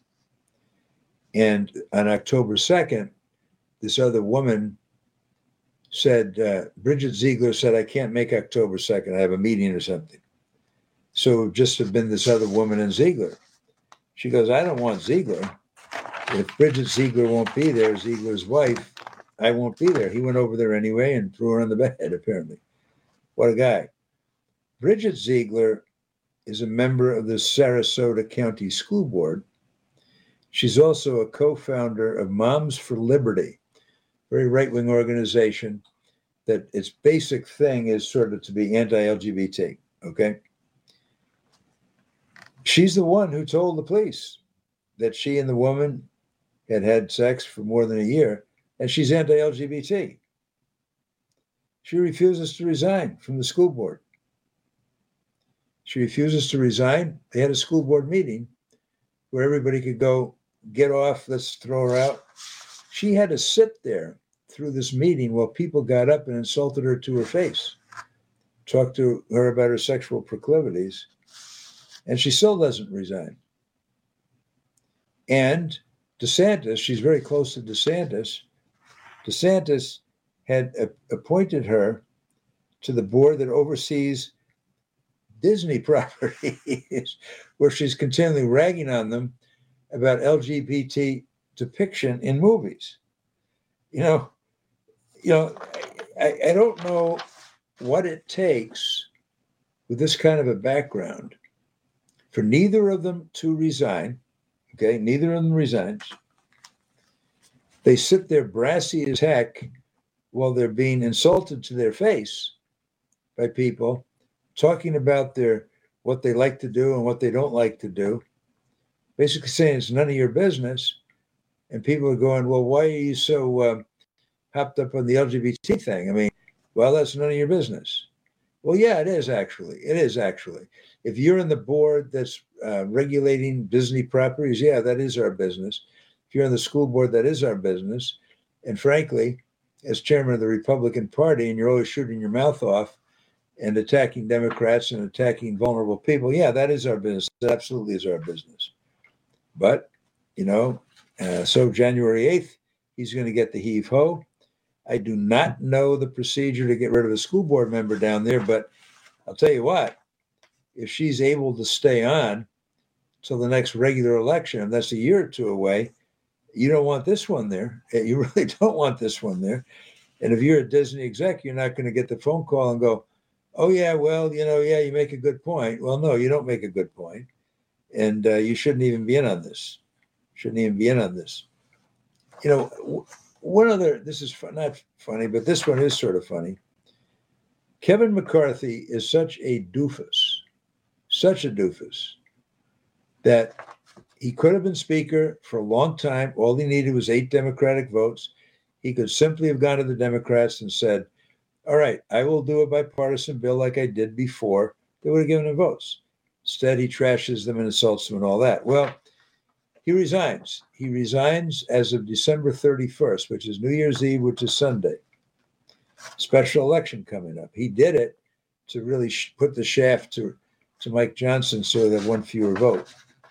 And on October 2nd, this other woman said, Bridget Ziegler said, I can't make October 2nd. I have a meeting or something. So it would just have been this other woman and Ziegler. She goes, I don't want Ziegler. If Bridget Ziegler won't be there, Ziegler's wife, I won't be there. He went over there anyway and threw her on the bed, apparently. What a guy. Bridget Ziegler is a member of the Sarasota County School Board. She's also a co-founder of Moms for Liberty, very right-wing organization that its basic thing is sort of to be anti-LGBT, okay? She's the one who told the police that she and the woman had had sex for more than a year, and she's anti-LGBT. She refuses to resign from the school board. She refuses to resign. They had a school board meeting where everybody could go, get off, let's throw her out. She had to sit there through this meeting while people got up and insulted her to her face, talked to her about her sexual proclivities, and she still doesn't resign. And DeSantis, she's very close to DeSantis. DeSantis had appointed her to the board that oversees Disney properties, where she's continually ragging on them about LGBT depiction in movies. I don't know what it takes with this kind of a background for neither of them to resign. Okay, neither of them resigns. They sit there brassy as heck while they're being insulted to their face by people talking about what they like to do and what they don't like to do, basically saying it's none of your business. And people are going, well, why are you so hopped up on the LGBT thing? I mean, well, that's none of your business. Well, yeah, it is actually. It is actually. If you're in the board that's regulating Disney properties, yeah, that is our business. If you're on the school board, that is our business. And frankly, as chairman of the Republican Party, and you're always shooting your mouth off and attacking Democrats and attacking vulnerable people, yeah, that is our business. That absolutely is our business. But, so January 8th, he's going to get the heave-ho. I do not know the procedure to get rid of a school board member down there, but I'll tell you what, if she's able to stay on till the next regular election, and that's a year or two away, you don't want this one there. You really don't want this one there. And if you're a Disney exec, you're not going to get the phone call and go, oh, yeah, well, you make a good point. Well, no, you don't make a good point. And you shouldn't even be in on this. One other, this is not funny, but this one is sort of funny. Kevin McCarthy is such a doofus, that he could have been speaker for a long time. All he needed was 8 Democratic votes. He could simply have gone to the Democrats and said, all right, I will do a bipartisan bill like I did before. They would have given him votes. Instead, he trashes them and insults them and all that. Well, he resigns. He resigns as of December 31st, which is New Year's Eve, which is Sunday. Special election coming up. He did it to really put the shaft to Mike Johnson so they have one fewer vote.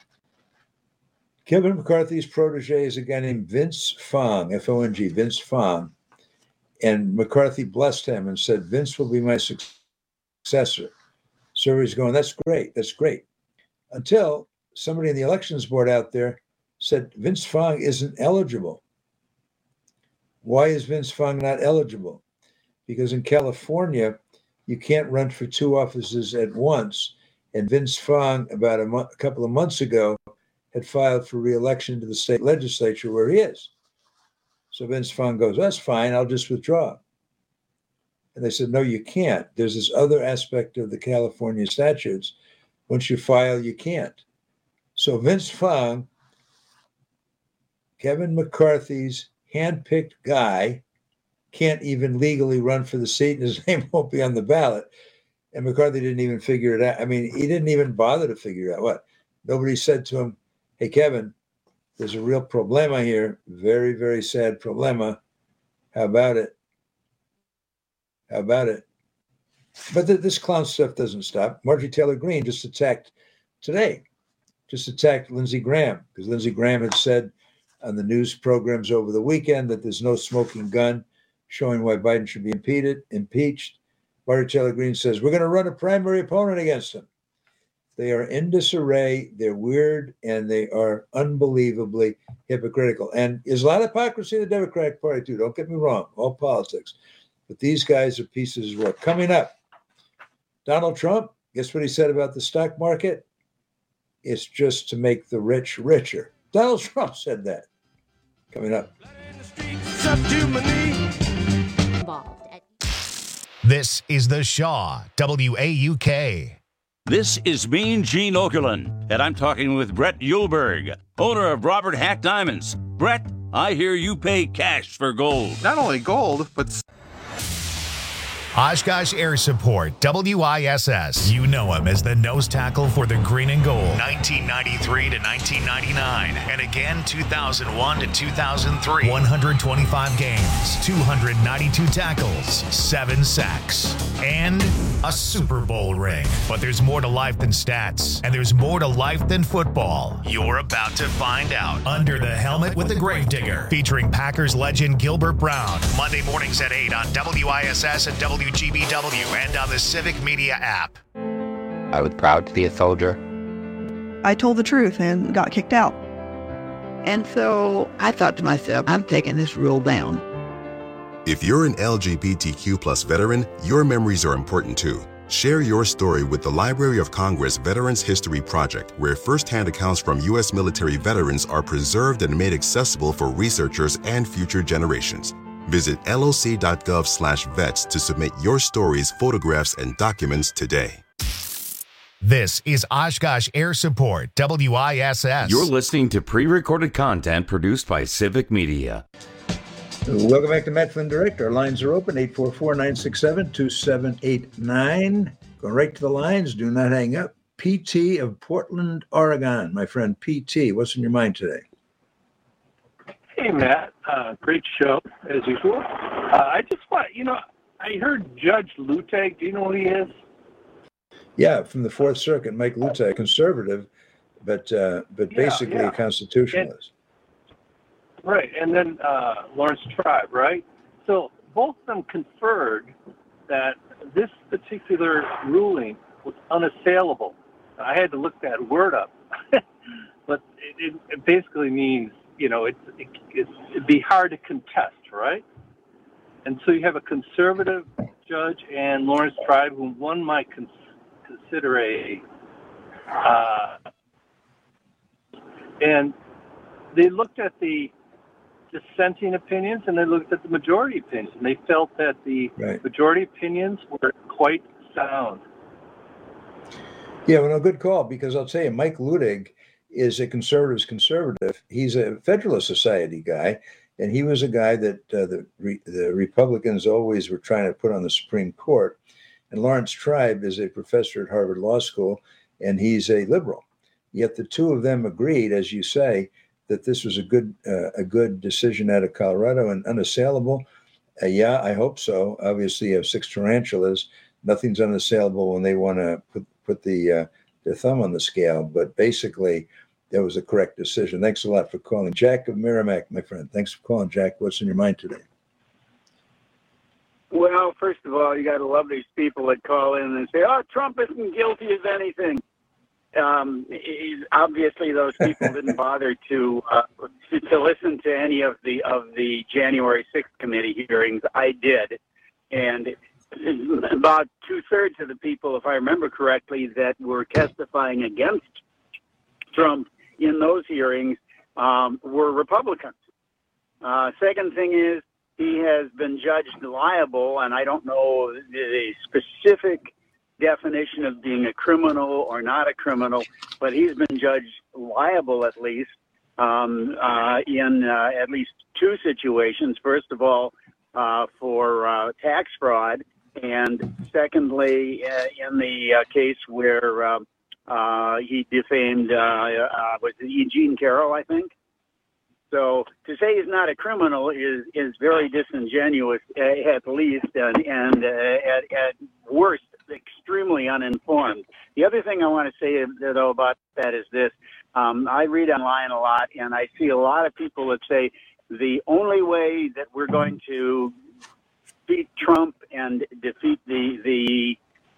Kevin McCarthy's protege is a guy named Vince Fong, F-O-N-G, Vince Fong. And McCarthy blessed him and said, Vince will be my successor. So he's going, that's great. Until somebody in the elections board out there said, Vince Fong isn't eligible. Why is Vince Fong not eligible? Because in California, you can't run for 2 offices at once. And Vince Fong, about a couple of months ago, had filed for re-election to the state legislature where he is. So Vince Fong goes, that's fine, I'll just withdraw. And they said, no, you can't. There's this other aspect of the California statutes. Once you file, you can't. So Vince Fong, Kevin McCarthy's handpicked guy, can't even legally run for the seat, and his name won't be on the ballot. And McCarthy didn't even figure it out. I mean, he didn't even bother to figure out what. Nobody said to him, hey, Kevin, there's a real problema here. Very, very sad problema. How about it? But this clown stuff doesn't stop. Marjorie Taylor Greene just attacked Lindsey Graham, because Lindsey Graham had said on the news programs over the weekend that there's no smoking gun, showing why Biden should be impeached. Marjorie Taylor Greene says, we're going to run a primary opponent against him. They are in disarray, they're weird, and they are unbelievably hypocritical. And there's a lot of hypocrisy in the Democratic Party, too. Don't get me wrong, all politics. But these guys are pieces of work. Coming up, Donald Trump, guess what he said about the stock market? It's just to make the rich richer. Donald Trump said that. Coming up.
This is the Shaw, WAUK.
This is Mean Gene Okerlund, and I'm talking with Brett Uhlberg, owner of Robert Hack Diamonds. Brett, I hear you pay cash for gold.
Not only gold, but
Oshkosh Air Support, WISS. You know him as the nose tackle for the green and gold. 1993 to 1999. And again, 2001 to 2003. 125 games, 292 tackles, 7 sacks, and a Super Bowl ring. But there's more to life than stats, and there's more to life than football. You're about to find out. Under the Helmet with the Gravedigger, featuring Packers legend Gilbert Brown. Monday mornings at 8 on WISS and WGBW and on the Civic Media app.
I was proud to be a soldier.
I told the truth and got kicked out.
And so I thought to myself, I'm taking this rule down.
If you're an LGBTQ plus veteran, your memories are important too. Share your story with the Library of Congress Veterans History Project, where firsthand accounts from U.S. military veterans are preserved and made accessible for researchers and future generations. Visit loc.gov/vets to submit your stories, photographs, and documents today.
This is Oshkosh Air Support, WISS.
You're listening to pre-recorded content produced by Civic Media.
Welcome back to Matt Flynn Direct. Our lines are open, 844-967-2789. Go right to the lines. Do not hang up. PT of Portland, Oregon. My friend PT, what's in your mind today?
Hey, Matt. Great show, as usual. I just want, I heard Judge Luttig. Do you know who he is?
Yeah, from the Fourth Circuit, Mike Luttig, conservative, but basically a constitutionalist.
Right, and then Lawrence Tribe, right? So both of them conferred that this particular ruling was unassailable. I had to look that word up, but it basically means, it'd be hard to contest, right? And so you have a conservative judge and Lawrence Tribe, whom one might consider and they looked at the dissenting opinions and they looked at the majority opinions, and they felt that the majority opinions were quite sound.
Yeah, well, a good call, because I'll tell you, Mike Luttig is a conservative. He's a Federalist Society guy, and he was a guy that the Republicans always were trying to put on the Supreme Court. And Lawrence Tribe is a professor at Harvard Law School, and he's a liberal. Yet the two of them agreed, as you say, that this was a good decision out of Colorado and unassailable. Yeah, I hope so. Obviously, you have 6 tarantulas. Nothing's unassailable when they want to put their thumb on the scale. But basically, that was a correct decision. Thanks a lot for calling. Jack of Merrimack, my friend. Thanks for calling, Jack. What's in your mind today?
Well, first of all, you got to love these people that call in and say, "Oh, Trump isn't guilty of anything." Obviously, those people didn't bother to listen to any of the January 6th committee hearings. I did, and about 2/3 of the people, if I remember correctly, that were testifying against Trump in those hearings were Republicans. Second thing is, he has been judged liable, and I don't know the specific definition of being a criminal or not a criminal, but he's been judged liable at least in at least 2 situations. First of all, for tax fraud, and secondly, in the case where he defamed was it Eugene Carroll, I think. So to say he's not a criminal is very disingenuous, at least, and at worst, extremely uninformed. The other thing I want to say, though, about that is this. I read online a lot, and I see a lot of people that say the only way that we're going to beat Trump and defeat the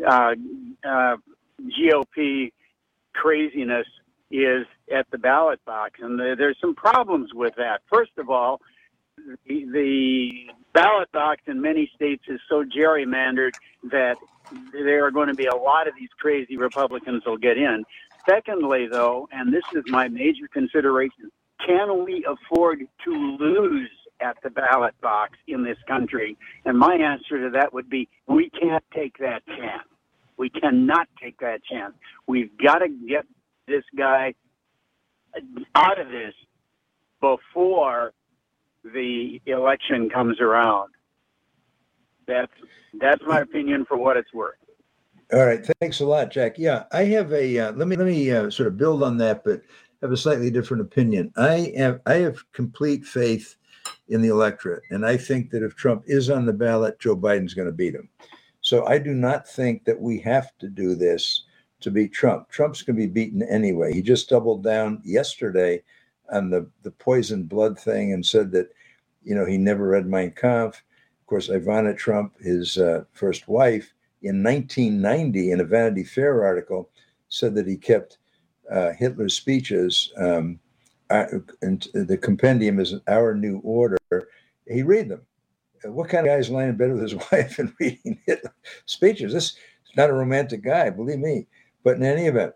GOP craziness is at the ballot box. And there's some problems with that. First of all, the ballot box in many states is so gerrymandered that there are going to be a lot of these crazy Republicans will get in. Secondly, though, and this is my major consideration, can we afford to lose at the ballot box in this country? And my answer to that would be, we can't take that chance. We cannot take that chance. We've got to get this guy out of this before the election comes around. That's my opinion for what it's worth.
All right, thanks a lot, Jack. Yeah, I have a let me sort of build on that, but have a slightly different opinion. I have complete faith in the electorate, and I think that if Trump is on the ballot, Joe Biden's going to beat him. So I do not think that we have to do this to beat Trump. Trump's going to be beaten anyway. He just doubled down yesterday on the poison blood thing and said that, he never read Mein Kampf. Of course, Ivana Trump, his first wife, in 1990, in a Vanity Fair article, said that he kept Hitler's speeches, and the compendium is Our New Order. He read them. What kind of guy is lying in bed with his wife and reading Hitler speeches? This is not a romantic guy, believe me. But in any event,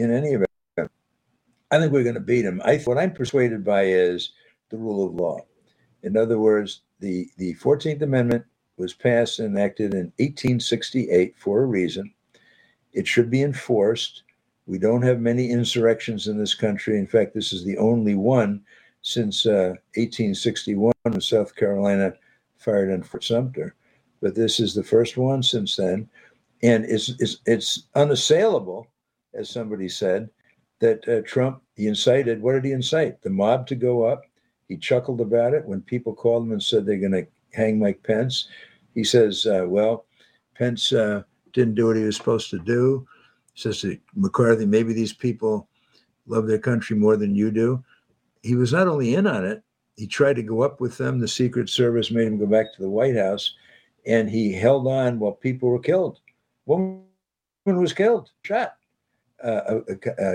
I think we're going to beat him. What I'm persuaded by is the rule of law. In other words, the 14th Amendment was passed and enacted in 1868 for a reason. It should be enforced. We don't have many insurrections in this country. In fact, this is the only one since 1861 when South Carolina fired on Fort Sumter. But this is the first one since then. And it's unassailable, as somebody said, that Trump, he incited, what did he incite? The mob to go up. He chuckled about it when people called him and said they're going to hang Mike Pence. He says, Pence didn't do what he was supposed to do. He says to McCarthy, maybe these people love their country more than you do. He was not only in on it, he tried to go up with them. The Secret Service made him go back to the White House, and he held on while people were killed. One woman was killed, shot. A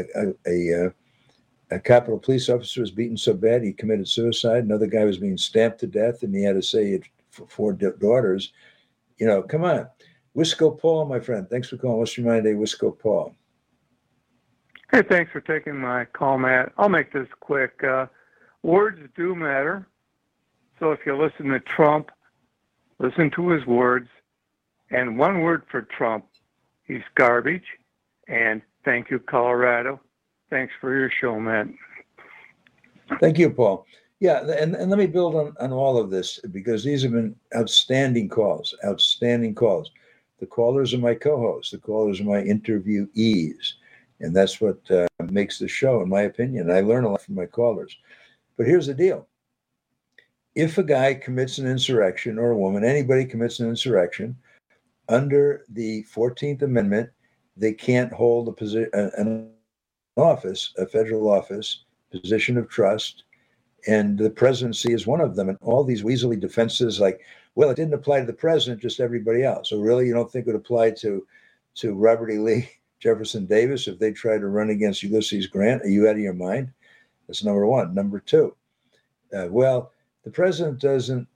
Capitol police officer was beaten so bad he committed suicide. Another guy was being stamped to death, and he had to say he had 4 daughters. Come on. Wisco Paul, my friend. Thanks for calling. What's your mind today, Wisco Paul?
Hey, thanks for taking my call, Matt. I'll make this quick. Words do matter. So if you listen to Trump, listen to his words. And one word for Trump, he's garbage. And thank you, Colorado. Thanks for your show, Matt.
Thank you, Paul. Yeah, and let me build on all of this, because these have been outstanding calls. The callers are my co-hosts. The callers are my interviewees. And that's what makes the show, in my opinion. I learn a lot from my callers. But here's the deal. If a guy commits an insurrection, or a woman, anybody commits an insurrection, under the 14th Amendment, they can't hold an office, a federal office, position of trust, and the presidency is one of them. And all these weaselly defenses like, well, it didn't apply to the president, just everybody else. So really, you don't think it would apply to Robert E. Lee, Jefferson Davis, if they tried to run against Ulysses Grant? Are you out of your mind? That's number one. Number two, well, the president doesn't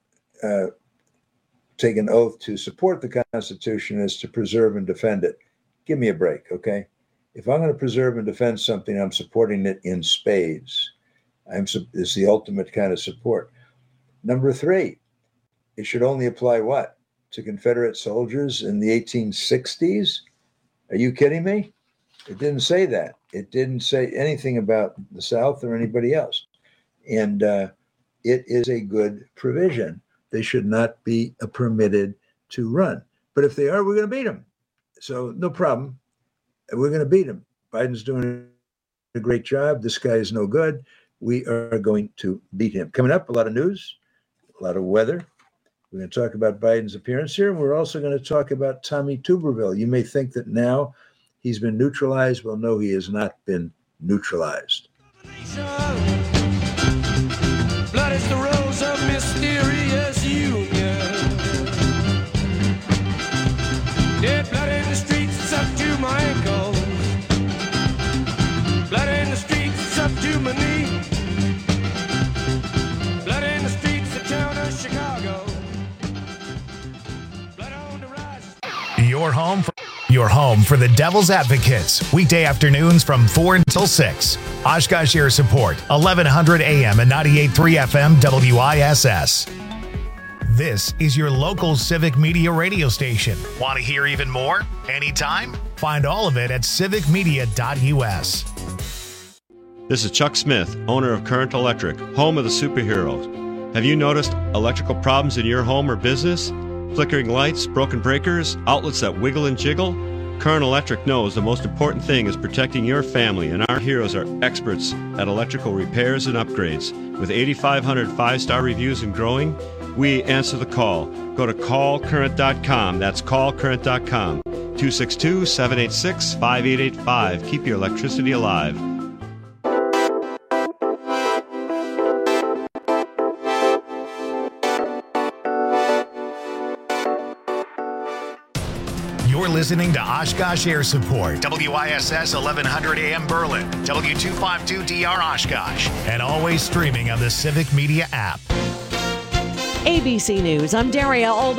take an oath to support the Constitution as to preserve and defend it. Give me a break, okay? If I'm going to preserve and defend something, I'm supporting it in spades. It's the ultimate kind of support. Number three, it should only apply what? To Confederate soldiers in the 1860s? Are you kidding me? It didn't say that. It didn't say anything about the South or anybody else. And it is a good provision. They should not be permitted to run. But if they are, we're going to beat them. So no problem. We're going to beat him. Biden's doing a great job. This guy is no good. We are going to beat him. Coming up, a lot of news, a lot of weather. We're going to talk about Biden's appearance here. And we're also going to talk about Tommy Tuberville. You may think that now he's been neutralized. Well, no, he has not been neutralized.
Blood is the rose of mysterious union. Dead blood in the streets, it's up to my ankles. Blood in the streets, it's up to my knee. Blood in the streets, the town of Chicago. Blood on the rise.
Your your home for the Devil's Advocates, weekday afternoons from 4 until 6. Oshkosh Air Support, 1100 AM and 98.3 FM WISS. This is your local civic media radio station. Want to hear even more? Anytime? Find all of it at civicmedia.us.
This is Chuck Smith, owner of Current Electric, home of the superheroes. Have you noticed electrical problems in your home or business? Flickering lights, broken breakers, outlets that wiggle and jiggle? Current Electric knows the most important thing is protecting your family, and our heroes are experts at electrical repairs and upgrades. With 8,500 5-star reviews and growing, we answer the call. Go to callcurrent.com. That's callcurrent.com. 262-786-5885. Keep your electricity alive.
You're listening to Oshkosh Air Support, WISS 1100 AM Berlin, W252DR Oshkosh, and always streaming on the Civic Media app.
ABC News, I'm Daria Olby.